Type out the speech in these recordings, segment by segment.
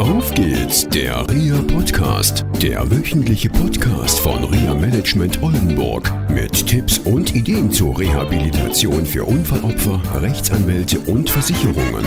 Auf geht's, der RIA Podcast, der wöchentliche Podcast von RIA Management Oldenburg mit Tipps und Ideen zur Rehabilitation für Unfallopfer, Rechtsanwälte und Versicherungen.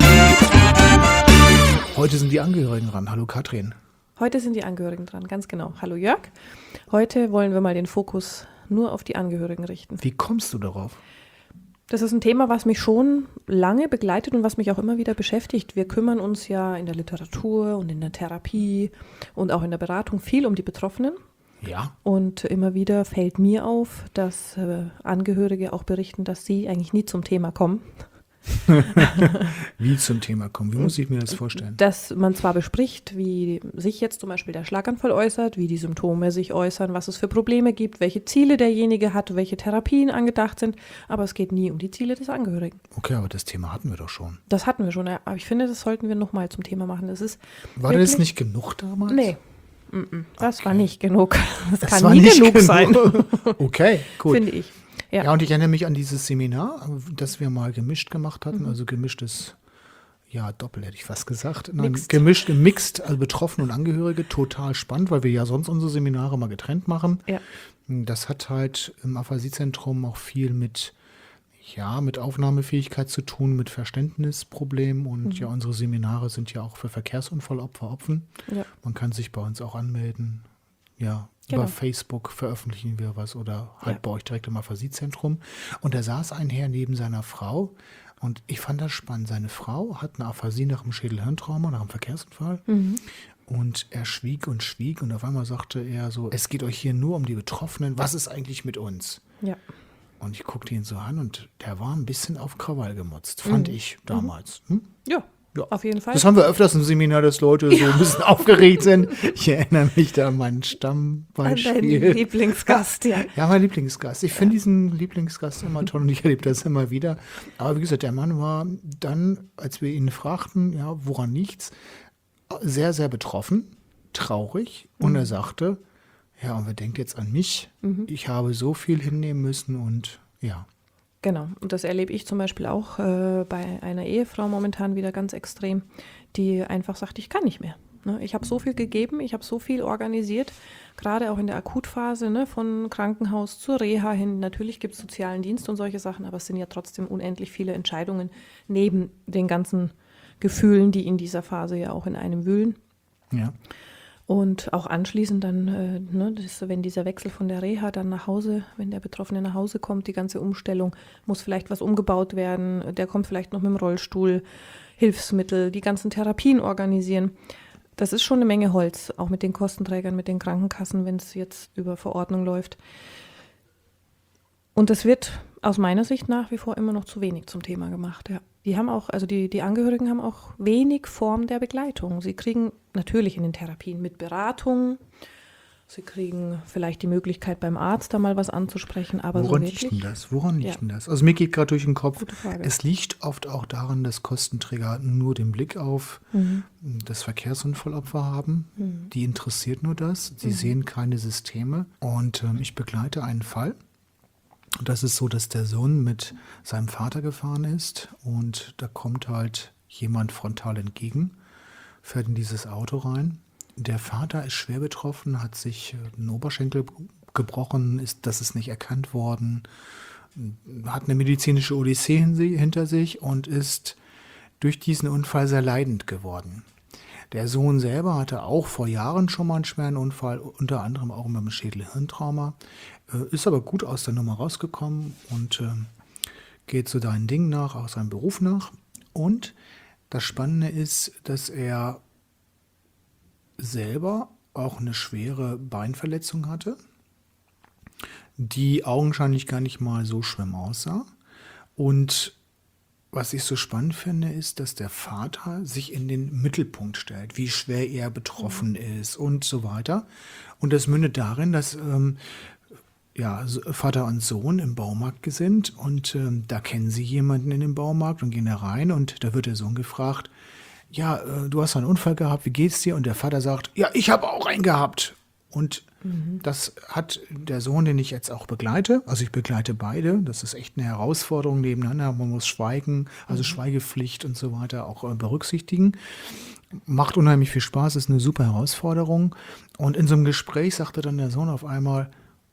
Heute sind die Angehörigen dran. Hallo Katrin. Heute sind die Angehörigen dran, ganz genau. Hallo Jörg. Heute wollen wir mal den Fokus nur auf die Angehörigen richten. Wie kommst du darauf? Das ist ein Thema, was mich schon lange begleitet und was mich auch immer wieder beschäftigt. Wir kümmern uns ja in der Literatur und in der Therapie und auch in der Beratung viel um die Betroffenen. Ja. Und immer wieder fällt mir auf, dass Angehörige auch berichten, dass sie eigentlich nie zum Thema kommen. Wie zum Thema kommen? Wie muss ich mir das vorstellen? Dass man zwar bespricht, wie sich jetzt zum Beispiel der Schlaganfall äußert, wie die Symptome sich äußern, was es für Probleme gibt, welche Ziele derjenige hat, welche Therapien angedacht sind, aber es geht nie um die Ziele des Angehörigen. Okay, aber das Thema hatten wir doch schon. Das hatten wir schon, aber ich finde, das sollten wir nochmal zum Thema machen. War das nicht genug damals? Nee, das war nicht genug. Das kann war nie nicht genug sein, Okay, gut. finde ich. Ja, und ich erinnere mich an dieses Seminar, das wir mal gemischt gemacht hatten. Also gemischtes, ja, doppelt hätte ich fast gesagt. Nein, gemixt, also Betroffene und Angehörige, total spannend, weil wir ja sonst unsere Seminare mal getrennt machen. Ja. Das hat halt im Aphasiezentrum auch viel mit Aufnahmefähigkeit zu tun, mit Verständnisproblemen. Und ja, unsere Seminare sind ja auch für Verkehrsunfallopfer offen. Ja. Man kann sich bei uns auch anmelden. Ja, Genau. Über Facebook veröffentlichen wir was oder halt bei euch direkt im Aphasiezentrum. Und da saß ein Herr neben seiner Frau und ich fand das spannend. Seine Frau hat eine Aphasie nach einem Schädelhirntrauma, nach einem Verkehrsunfall. Und er schwieg und auf einmal sagte er so, es geht euch hier nur um die Betroffenen, was ist eigentlich mit uns? Ja. Und ich guckte ihn so an und der war ein bisschen auf Krawall gemotzt, fand ich damals. Ja, auf jeden Fall. Das haben wir öfters im Seminar, dass Leute so ein bisschen aufgeregt sind. Ich erinnere mich da an meinen Stammbeispiel. Dein Lieblingsgast, ja. Ja, mein Lieblingsgast. Ich finde diesen Lieblingsgast immer toll und ich erlebe das immer wieder. Aber wie gesagt, der Mann war dann, als wir ihn fragten, ja, woran liegt's, sehr, sehr betroffen, traurig. Und er sagte, ja, und wer denkt jetzt an mich? Ich habe so viel hinnehmen müssen und ja. Genau, und das erlebe ich zum Beispiel auch bei einer Ehefrau momentan wieder ganz extrem, die einfach sagt, ich kann nicht mehr. Ne? Ich habe so viel gegeben, ich habe so viel organisiert, gerade auch in der Akutphase, ne, von Krankenhaus zur Reha hin. Natürlich gibt es sozialen Dienst und solche Sachen, aber es sind ja trotzdem unendlich viele Entscheidungen neben den ganzen Gefühlen, die in dieser Phase ja auch in einem wühlen. Ja. Und auch anschließend dann, wenn dieser Wechsel von der Reha dann nach Hause, wenn der Betroffene nach Hause kommt, die ganze Umstellung, muss vielleicht was umgebaut werden, der kommt vielleicht noch mit dem Rollstuhl, Hilfsmittel, die ganzen Therapien organisieren. Das ist schon eine Menge Holz, auch mit den Kostenträgern, mit den Krankenkassen, wenn es jetzt über Verordnung läuft. Und das wird aus meiner Sicht nach wie vor immer noch zu wenig zum Thema gemacht, ja. Die haben auch, also die Angehörigen haben auch wenig Form der Begleitung. Sie kriegen natürlich in den Therapien mit Beratung, sie kriegen vielleicht die Möglichkeit beim Arzt da mal was anzusprechen, aber Woran so liegt wirklich. denn das? Woran liegt denn das? Also mir geht gerade durch den Kopf, Gute Frage. es liegt oft auch daran, dass Kostenträger nur den Blick auf das Verkehrsunfallopfer haben. Die interessiert nur das. Sie sehen keine Systeme. Und ich begleite einen Fall. Das ist so, dass der Sohn mit seinem Vater gefahren ist und da kommt halt jemand frontal entgegen, fährt in dieses Auto rein. Der Vater ist schwer betroffen, hat sich den Oberschenkel gebrochen, das ist nicht erkannt worden, hat eine medizinische Odyssee hinter sich und ist durch diesen Unfall sehr leidend geworden. Der Sohn selber hatte auch vor Jahren schon mal einen schweren Unfall, unter anderem auch mit einem Schädelhirntrauma, ist aber gut aus der Nummer rausgekommen und geht so seinen Ding nach, auch seinem Beruf nach. Und das Spannende ist, dass er selber auch eine schwere Beinverletzung hatte, die augenscheinlich gar nicht mal so schlimm aussah. Und was ich so spannend finde, ist, dass der Vater sich in den Mittelpunkt stellt, wie schwer er betroffen ist und so weiter. Und das mündet darin, dass Vater und Sohn im Baumarkt sind und da kennen sie jemanden in dem Baumarkt und gehen da rein und da wird der Sohn gefragt, ja, du hast einen Unfall gehabt, wie geht's dir? Und der Vater sagt, ja, ich habe auch einen gehabt. Und das hat der Sohn, den ich jetzt auch begleite, also ich begleite beide, das ist echt eine Herausforderung nebeneinander, man muss schweigen, also Schweigepflicht und so weiter auch berücksichtigen. Macht unheimlich viel Spaß, ist eine super Herausforderung. Und in so einem Gespräch sagte dann der Sohn auf einmal,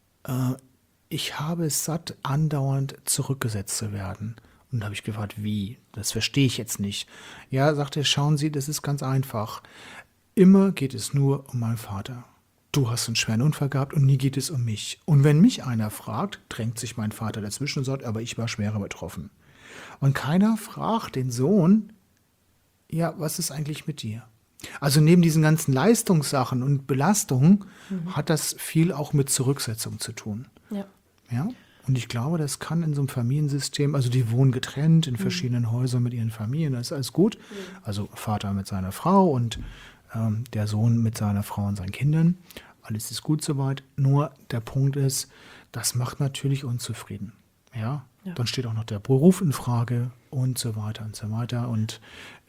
ich habe es satt, andauernd zurückgesetzt zu werden. Und da habe ich gefragt, wie? Das verstehe ich jetzt nicht. Ja, sagte er, schauen Sie, das ist ganz einfach. Immer geht es nur um meinen Vater. Du hast einen schweren Unfall gehabt und nie geht es um mich. Und wenn mich einer fragt, drängt sich mein Vater dazwischen und sagt, aber ich war schwerer betroffen. Und keiner fragt den Sohn, ja, was ist eigentlich mit dir? Also neben diesen ganzen Leistungssachen und Belastungen hat das viel auch mit Zurücksetzung zu tun. Ja. Ja? Und ich glaube, das kann in so einem Familiensystem, also die wohnen getrennt in verschiedenen Häusern mit ihren Familien, das ist alles gut. Also Vater mit seiner Frau und der Sohn mit seiner Frau und seinen Kindern. Alles ist gut soweit. Nur der Punkt ist, das macht natürlich unzufrieden. Ja? Dann steht auch noch der Beruf in Frage und so weiter und so weiter. Und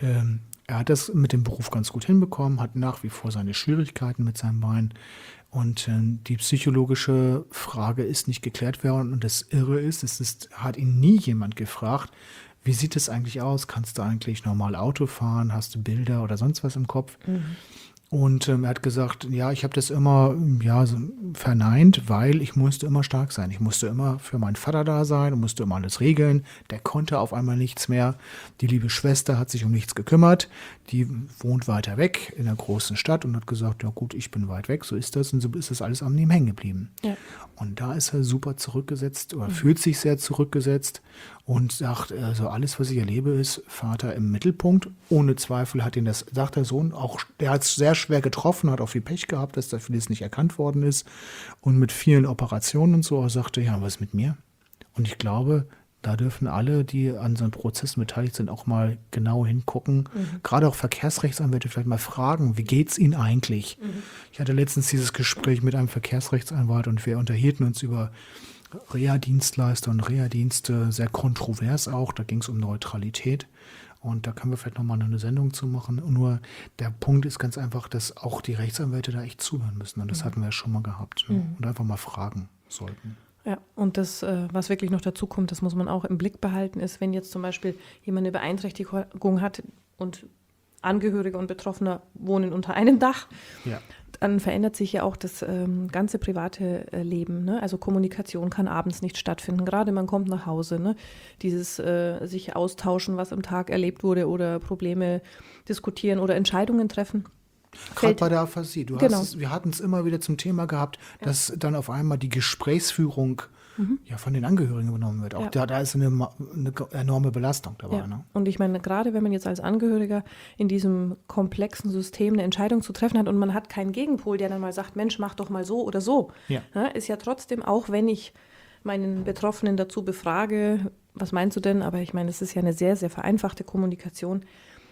er hat das mit dem Beruf ganz gut hinbekommen, hat nach wie vor seine Schwierigkeiten mit seinem Bein. Und die psychologische Frage ist nicht geklärt worden. Und das Irre ist, hat ihn nie jemand gefragt, wie sieht es eigentlich aus? Kannst du eigentlich normal Auto fahren? Hast du Bilder oder sonst was im Kopf? Und er hat gesagt, ja, ich habe das immer so verneint, weil ich musste immer stark sein. Ich musste immer für meinen Vater da sein und musste immer alles regeln. Der konnte auf einmal nichts mehr. Die liebe Schwester hat sich um nichts gekümmert. Die wohnt weiter weg in einer großen Stadt und hat gesagt, ja gut, ich bin weit weg, so ist das. Und so ist das alles am Leben hängen geblieben. Ja. Und da ist er super zurückgesetzt oder fühlt sich sehr zurückgesetzt und sagt, also alles, was ich erlebe, ist Vater im Mittelpunkt. Ohne Zweifel hat ihn das, sagt der Sohn, auch, der hat es sehr schwer getroffen, hat auch viel Pech gehabt, dass da vieles nicht erkannt worden ist und mit vielen Operationen und so. Er sagte, ja, was ist mit mir? Und ich glaube, da dürfen alle, die an so einem Prozess beteiligt sind, auch mal genau hingucken. Gerade auch Verkehrsrechtsanwälte vielleicht mal fragen, wie geht's Ihnen eigentlich? Ich hatte letztens dieses Gespräch mit einem Verkehrsrechtsanwalt und wir unterhielten uns über Reha-Dienstleister und Reha-Dienste, sehr kontrovers auch. Da ging es um Neutralität. Und da können wir vielleicht nochmal eine Sendung zu machen. Nur der Punkt ist ganz einfach, dass auch die Rechtsanwälte da echt zuhören müssen. Und das hatten wir ja schon mal gehabt. Ne? Und einfach mal fragen sollten. Ja, und das, was wirklich noch dazu kommt, das muss man auch im Blick behalten, ist, wenn jetzt zum Beispiel jemand eine Beeinträchtigung hat und Angehörige und Betroffener wohnen unter einem Dach, dann verändert sich ja auch das ganze private Leben. Ne? Also Kommunikation kann abends nicht stattfinden. Gerade man kommt nach Hause. Ne? Dieses sich austauschen, was am Tag erlebt wurde oder Probleme diskutieren oder Entscheidungen treffen. Gerade bei der Aphasie. Wir hatten es immer wieder zum Thema gehabt, dass dann auf einmal die Gesprächsführung von den Angehörigen übernommen wird. Auch da ist eine enorme Belastung dabei. Ja. Ne? Und ich meine, gerade wenn man jetzt als Angehöriger in diesem komplexen System eine Entscheidung zu treffen hat und man hat keinen Gegenpol, der dann mal sagt, Mensch, mach doch mal so oder so, ist ja trotzdem, auch wenn ich meinen Betroffenen dazu befrage, was meinst du denn? Aber ich meine, es ist ja eine sehr, sehr vereinfachte Kommunikation.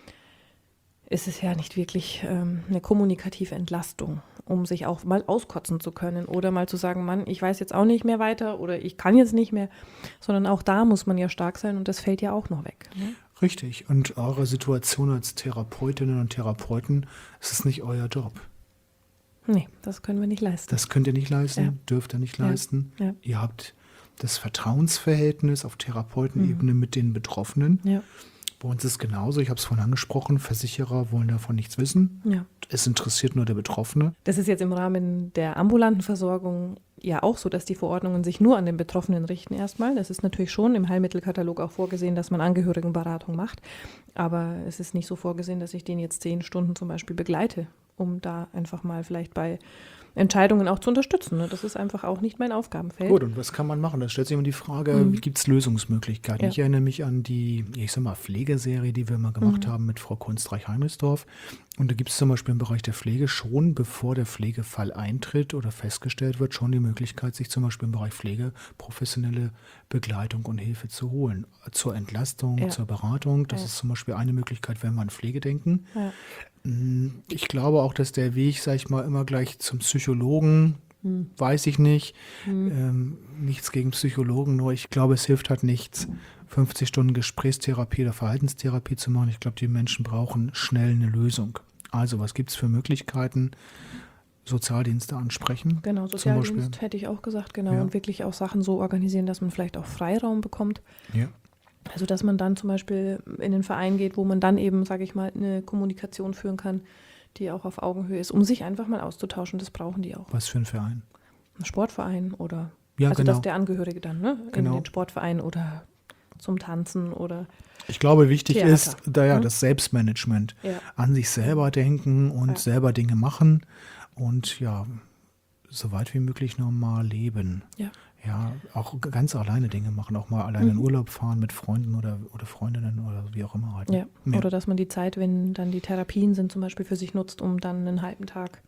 Ist es ja nicht wirklich eine kommunikative Entlastung, um sich auch mal auskotzen zu können oder mal zu sagen, Mann, ich weiß jetzt auch nicht mehr weiter oder ich kann jetzt nicht mehr, sondern auch da muss man ja stark sein und das fällt ja auch noch weg. Ne? Richtig. Und eure Situation als Therapeutinnen und Therapeuten, es ist nicht euer Job. Nee, das können wir nicht leisten. Das könnt ihr nicht leisten, dürft ihr nicht leisten. Ja. Ihr habt das Vertrauensverhältnis auf Therapeutenebene mit den Betroffenen. Ja. Bei uns ist es genauso, ich habe es vorhin angesprochen, Versicherer wollen davon nichts wissen. Ja. Es interessiert nur der Betroffene. Das ist jetzt im Rahmen der ambulanten Versorgung ja auch so, dass die Verordnungen sich nur an den Betroffenen richten erstmal. Das ist natürlich schon im Heilmittelkatalog auch vorgesehen, dass man Angehörigenberatung macht. Aber es ist nicht so vorgesehen, dass ich den jetzt 10 Stunden zum Beispiel begleite, um da einfach mal vielleicht bei Entscheidungen auch zu unterstützen. Das ist einfach auch nicht mein Aufgabenfeld. Gut, und was kann man machen? Da stellt sich immer die Frage, wie gibt es Lösungsmöglichkeiten? Ja. Ich erinnere mich an die, Pflegeserie, die wir mal gemacht haben mit Frau Kunstreich-Heinrichsdorf. Und da gibt es zum Beispiel im Bereich der Pflege schon, bevor der Pflegefall eintritt oder festgestellt wird, schon die Möglichkeit, sich zum Beispiel im Bereich Pflege professionelle Begleitung und Hilfe zu holen. Zur Entlastung, zur Beratung. Das ist zum Beispiel eine Möglichkeit, wenn wir an Pflege denken. Ja. Ich glaube auch, dass der Weg, sag ich mal, immer gleich zum Psychologen, weiß ich nicht. Nichts gegen Psychologen, nur ich glaube, es hilft halt nichts, 50 Stunden Gesprächstherapie oder Verhaltenstherapie zu machen. Ich glaube, die Menschen brauchen schnell eine Lösung. Also, was gibt es für Möglichkeiten? Sozialdienste ansprechen. Genau, Sozialdienst hätte ich auch gesagt, genau. Ja. Und wirklich auch Sachen so organisieren, dass man vielleicht auch Freiraum bekommt. Ja. Also dass man dann zum Beispiel in den Verein geht, wo man dann eben, sage ich mal, eine Kommunikation führen kann, die auch auf Augenhöhe ist, um sich einfach mal auszutauschen. Das brauchen die auch. Was für ein Verein? Ein Sportverein oder Ja, also genau. dass der Angehörige dann Genau. in den Sportverein oder zum Tanzen oder Ich glaube, wichtig Theater. ist das Selbstmanagement. Ja. An sich selber denken und selber Dinge machen und ja, so weit wie möglich normal leben. Ja. Ja, auch ganz alleine Dinge machen, auch mal alleine in Urlaub fahren mit Freunden oder Freundinnen oder wie auch immer halt. Ja. Oder dass man die Zeit, wenn dann die Therapien sind, zum Beispiel für sich nutzt, um dann einen halben Tag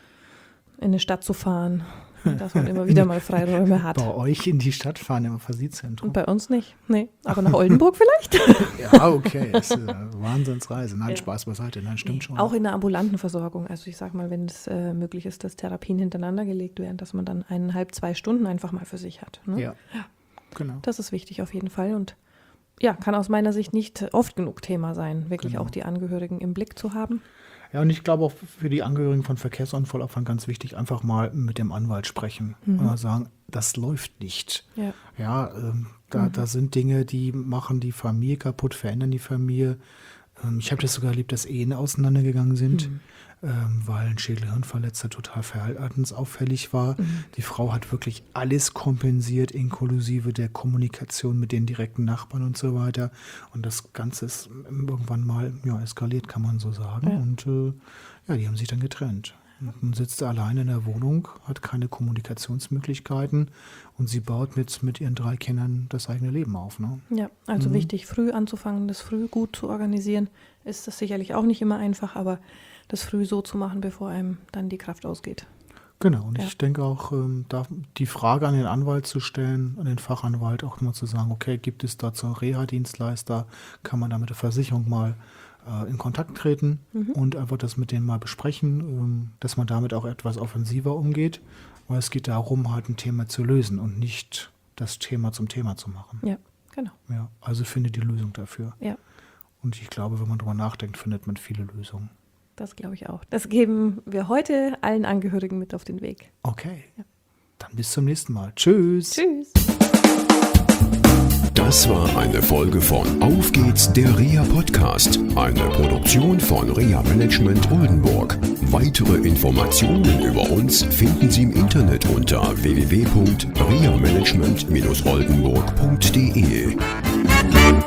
in eine Stadt zu fahren, dass man immer wieder mal Freiräume hat. Bei euch in die Stadt fahren im Phasiezentrum. Und bei uns nicht. Nee, aber nach Oldenburg vielleicht? Ja, okay. Das ist eine Wahnsinnsreise. Nein, Spaß beiseite. Nein, stimmt schon. Auch in der ambulanten Versorgung. Also ich sag mal, wenn es möglich ist, dass Therapien hintereinander gelegt werden, dass man dann 1,5, 2 Stunden einfach mal für sich hat. Ne? Ja, genau. Das ist wichtig auf jeden Fall und ja, kann aus meiner Sicht nicht oft genug Thema sein, wirklich auch die Angehörigen im Blick zu haben. Ja, und ich glaube auch für die Angehörigen von Verkehrsunfallopfern ganz wichtig, einfach mal mit dem Anwalt sprechen und mal sagen, das läuft nicht. Ja. Ja, da sind Dinge, die machen die Familie kaputt, verändern die Familie. Ich habe das sogar erlebt, dass Ehen auseinandergegangen sind, weil ein Schädel-Hirnverletzter total verhaltensauffällig war. Die Frau hat wirklich alles kompensiert, inklusive der Kommunikation mit den direkten Nachbarn und so weiter. Und das Ganze ist irgendwann mal eskaliert, kann man so sagen. Ja. Und die haben sich dann getrennt. Und dann sitzt er alleine in der Wohnung, hat keine Kommunikationsmöglichkeiten und sie baut mit ihren 3 Kindern das eigene Leben auf. Ne? Ja, also wichtig, früh anzufangen, das früh gut zu organisieren, ist das sicherlich auch nicht immer einfach, aber das früh so zu machen, bevor einem dann die Kraft ausgeht. Genau, und ich denke auch, die Frage an den Anwalt zu stellen, an den Fachanwalt auch mal zu sagen, okay, gibt es dazu einen Reha-Dienstleister, kann man da mit der Versicherung mal in Kontakt treten und einfach das mit denen mal besprechen, dass man damit auch etwas offensiver umgeht, weil es geht darum, halt ein Thema zu lösen und nicht das Thema zum Thema zu machen. Ja, genau. Ja, also finde die Lösung dafür. Ja, Und ich glaube, wenn man drüber nachdenkt, findet man viele Lösungen. das glaube ich auch. Das geben wir heute allen Angehörigen mit auf den Weg. Okay, dann bis zum nächsten Mal. Tschüss. Tschüss. Das war eine Folge von Auf geht's, der Reha-Podcast, eine Produktion von Reha Management Oldenburg. Weitere Informationen über uns finden Sie im Internet unter www.rehamanagement-oldenburg.de.